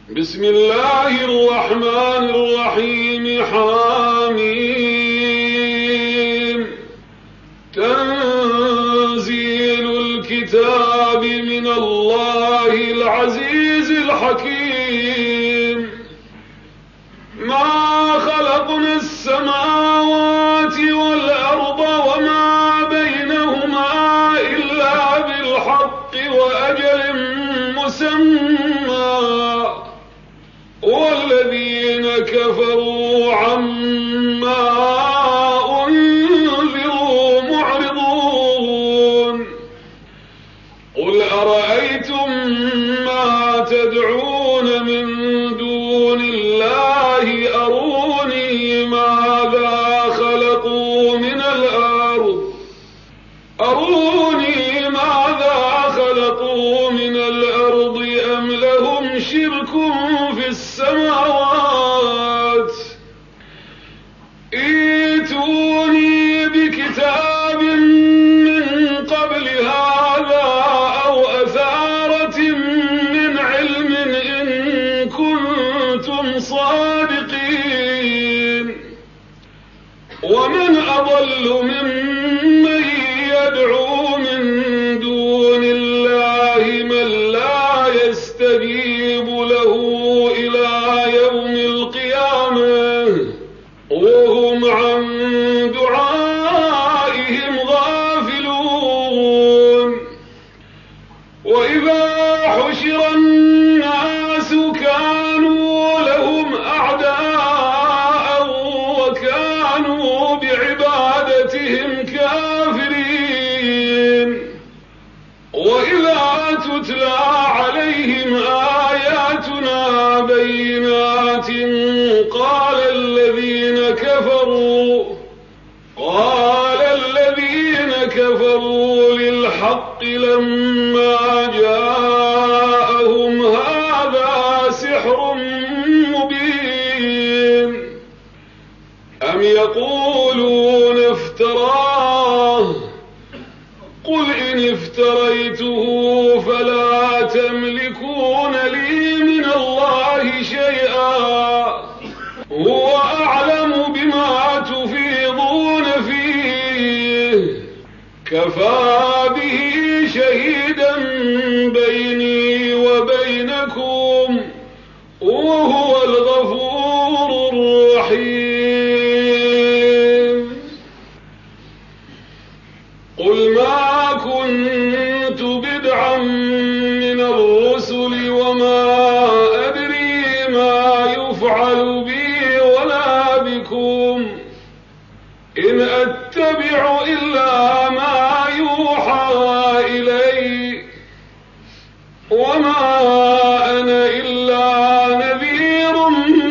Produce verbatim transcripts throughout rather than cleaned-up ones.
بسم الله الرحمن الرحيم. حميم. تنزيل الكتاب من الله العزيز الحكيم. ما خلقنا السماوات والأرض وما بينهما إلا بالحق وأجل مسمى، والذين كفروا عما أنذروا معرضون. قل أرأيتم ما تدعون من دون الله أروني ماذا خلقوا من الأرض أروني ماذا خلقوا من الأرض أم لهم شرك في السماوات. ائتوني بكتاب من قبل هذا أو أثارة من علم إن كنتم صادقين. ومن أضل ممن يدعو من دون الله من لا يستجيب له إلى يوم القيامة وهم عن دعائهم غافلون. وإذا حشر الناس كانوا لهم أعداء وكانوا بعبادتهم كافرين. وإذا تتلى عليهم آياتنا بينات قال الذين كفروا قال الذين كفروا للحق لما جاءهم هذا سحر مبين. أم يقولون افتراه قل إن افتريته فلا تملكون لي من الله شيئا هو أعلم بما تفيضون فيه كفى به شهيدا بيني وبينكم وهو الغفور الرحيم. قل ما كنت بدعا من الرسل وما أدري ما يفعل بي ولا بكم إن أتبع إلا ما يوحى إلي وما أنا إلا نذير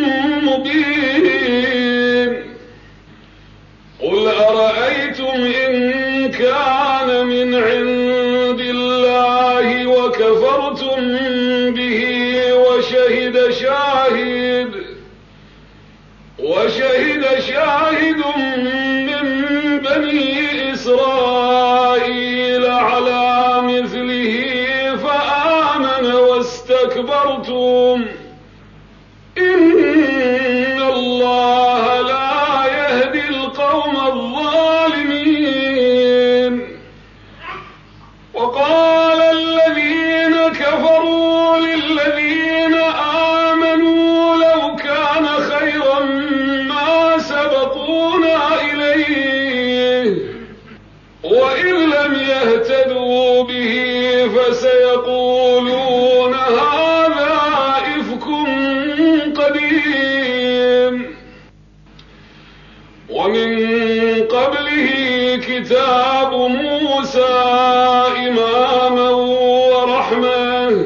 مبين. قل أرأيتم إن كان من عند الله وكفرتم به وشهد شاهد وشهد شاهد من بني إسرائيل على مثله فآمن واستكبرتم إن الله لا يهدي القوم الظالمين. وقال الذين كفروا للذين آمنوا لو كان خيرا ما سبقونا إليه وإن لم يهتدوا به فسيقولون هذا إفك قديم. ومن قبله كتاب موسى إماما ورحمة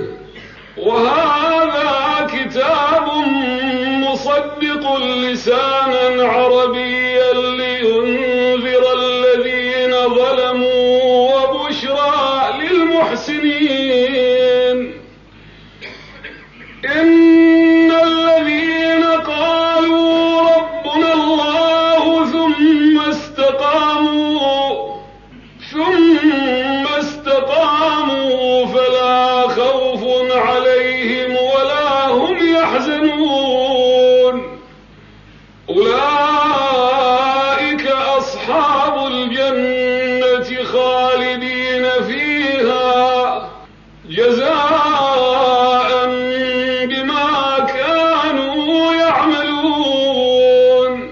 وهذا كتاب مصدق لسانا عربيا لينذر الذين ظلموا وبشرى للمحسنين. إن الذين قالوا ربنا الله ثم استقاموا ثم استقاموا فلا خوف عليهم ولا هم يحزنون. جزاء بما كانوا يعملون.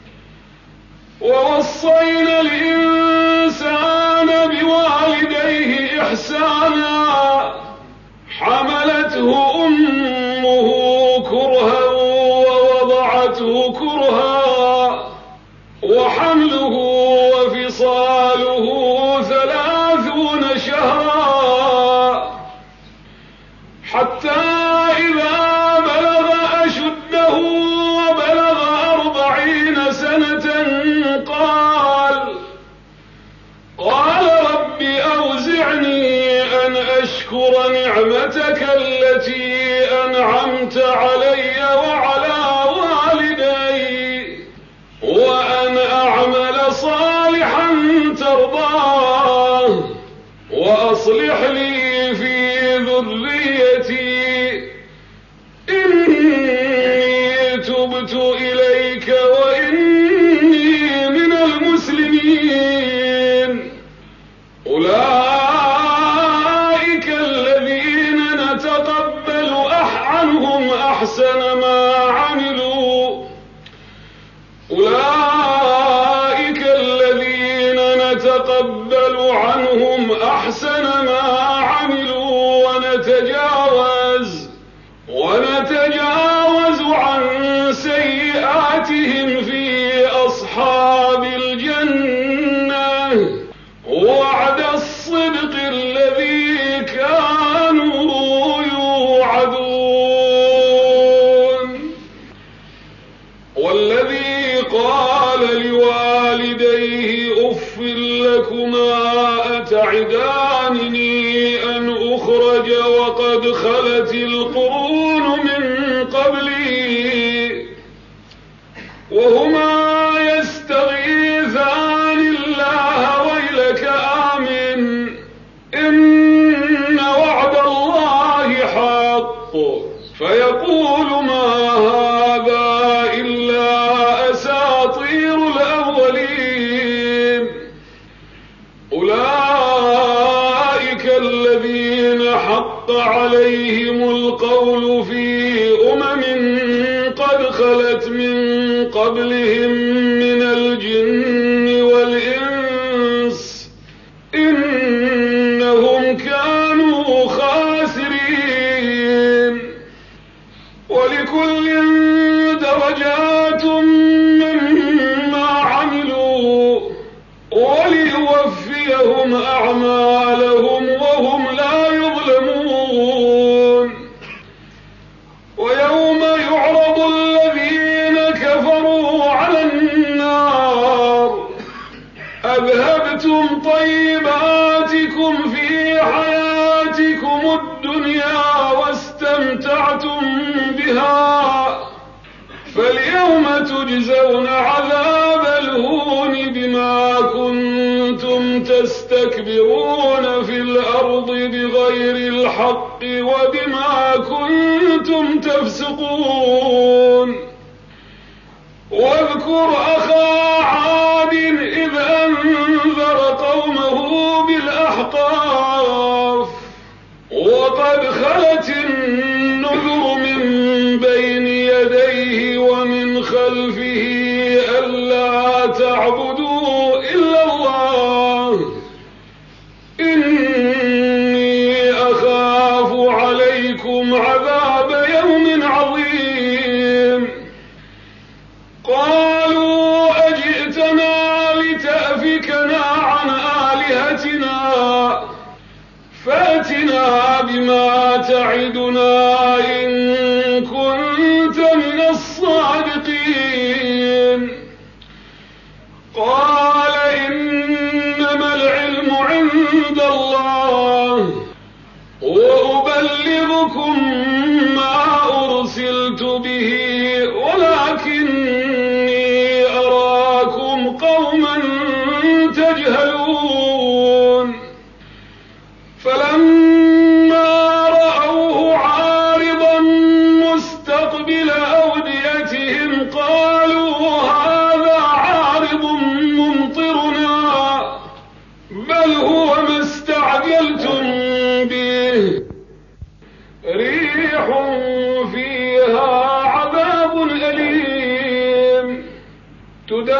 ووصينا الإنسان بوالديه إحسانا حملته أمه كرها ووضعته كرها وحمله وفصاله ثلاثون شهرا حتى إذا بلغ أشده وبلغ أربعين سنة قال قال رب أوزعني أن أشكر نعمتك التي أنعمت علي وعلى والدي وأن أعمل صالحا ترضاه وأصلح لي في ذريتي إني تبت إليك وإني من المسلمين. أولئك الذين نتقبل عنهم أحسن ما عملوا أولئك الذين نتقبل عنهم أحسن ما عملوا ونتجاوز ونتجاوز عن سيئاتهم في أصحاب الجنة وعد الصدق الذي كانوا يوعدون. والذي قال لوالديه أف لكما أتعدانني أن أخرج وقد خلت القرون من قبلي وهما يستغيثان الله ويلك آمن إن وعد الله حق فيقول ما هذا إلا أساطير الأولين. أولئك الذين حق عليهم القول في أمم قد خلت من قبلهم من الجن والإنس إنهم كانوا خاسرين. ولكل درجات مما عملوا وليوفيهم أعمالهم وهم لا يظلمون. ويوم يعرض الذين كفروا على النار أذهبتم طيباتكم في حياتكم الدنيا واستمتعتم بها فاليوم تجزون عذاب الهون بما كنتم تستكبرون في الأرض بغير الحق وبما كنتم تفسقون. واذكر أخا عاد إذ أنذر قومه بالأحقاف وقد خلت النذر من بين يديه ومن خلفه ألا تعبدوا إلا الله إني أخاف عليكم عذاب يوم عظيم. قالوا أجئتنا لتأفكنا عن آلهتنا فأتنا بما تعدنا إن كنت من الصادقين. قال إنما العلم عند الله وأبلغكم ما أرسلت به ولكني أراكم قوما تجهلون. فلما رأوه عارضا مستقبل أوديتهم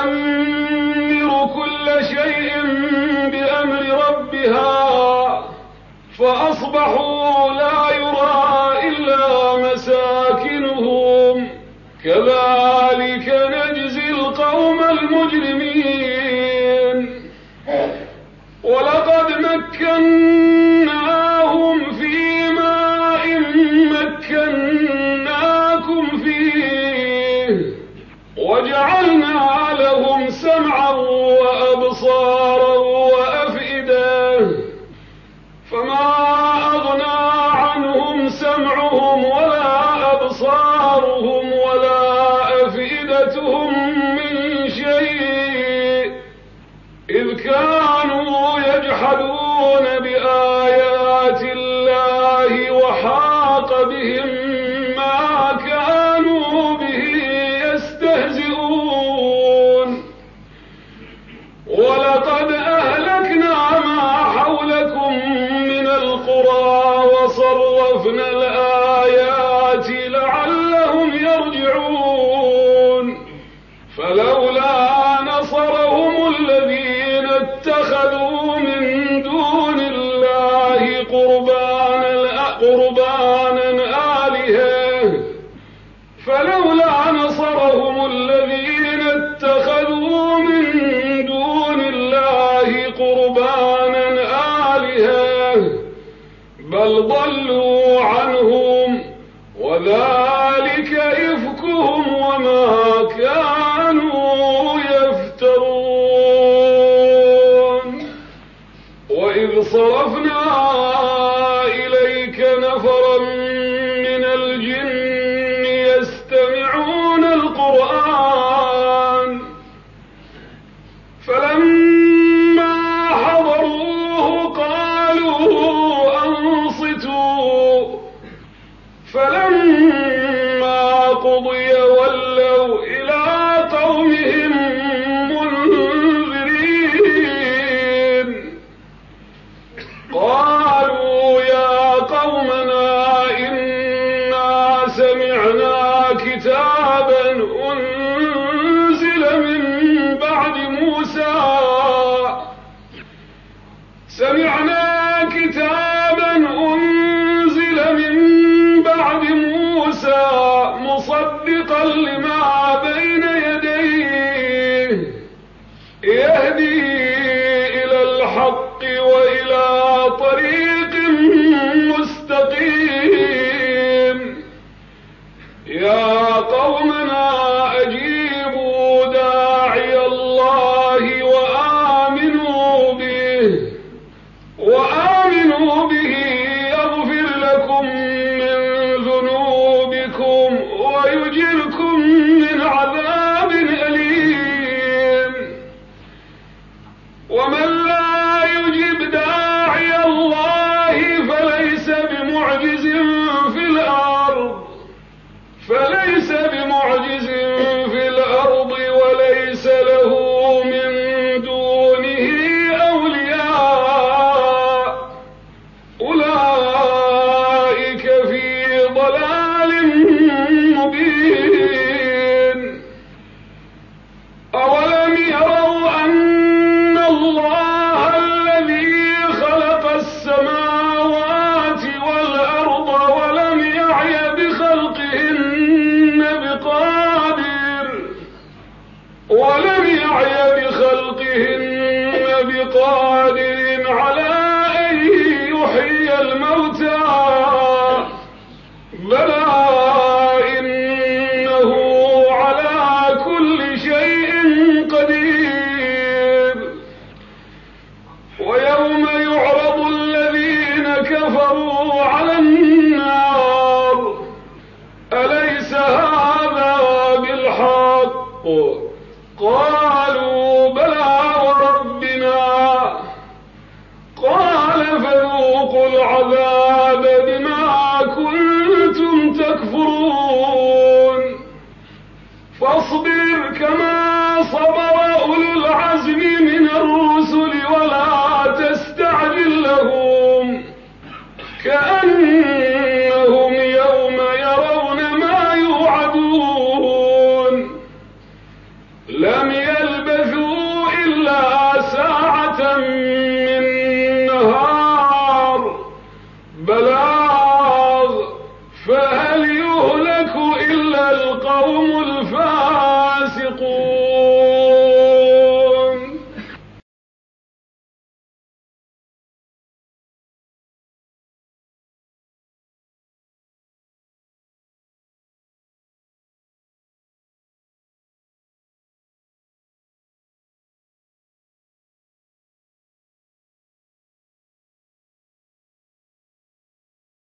تدمر كل شيء بأمر ربها فأصبحوا لا يرى إلا مساكنهم كذلك نجزي القوم المجرمين ولقد مكناهم في ماء مكناكم فيه وجعلنا لهم سمعا وأبصارا وأفئدة فما أغنى عنهم سمعهم ولا أبصارهم ولا أفئدتهم من شيء إذ كانوا يجحدون بآيات الله وحاق بهم ما كانوا به يستهزئون ولقد أهلكنا ما حولكم من القرى وصرفنا الآيات لعلهم يرجعون فلولا نصرهم الذين اتخذوا من دون الله قربانا قربانا آلهة فلولا نصرهم الذين اتخذوا من دون الله قربانا آلهة بل ضلوا عنهم وذلك إفكهم وما كانوا يفترون وإذ صرفنا إليك نفرا من الجن يستمعون القرآن فلما حضروه قالوا أنصتوا فلما قضي ولوا إلى قومهم منذرين قالوا يا قومنا إنا سمعنا كتابا أنزل من بعد موسى سمعنا كتابا أنزل من بعد موسى مصدقا لما بين يديه يهدي إلى الحق وإلى طريق مستقيم يا قومنا أجيبوا داعي الله وآمنوا به وآمنوا به يغفر لكم من ذنوبكم ويجركم من عذاب أليم ومن لا يجب داعي الله فليس بمعجز في الأرض فليس بمعجز في الأرض وليس له من دونه أولياء أولئك في ضلال مبين أولم يروا أن الله الذي خلق السماوات والأرض ولم يعي بخلقهن بقادر ولم يعي بخلقهن بقادر على أن يحيي الموتى بلى إنه على كل شيء قدير ويوم يعرض الذين كفروا على النار أليس هذا بالحق قالوا بلى وربنا قال فذوقوا العذاب بما كنتم تكفرون فاصبر كما صبر أولو العزم من الرسل ولا تستعجل لهم كأنهم يوم يرون ما يوعدون لم يلبثوا ولا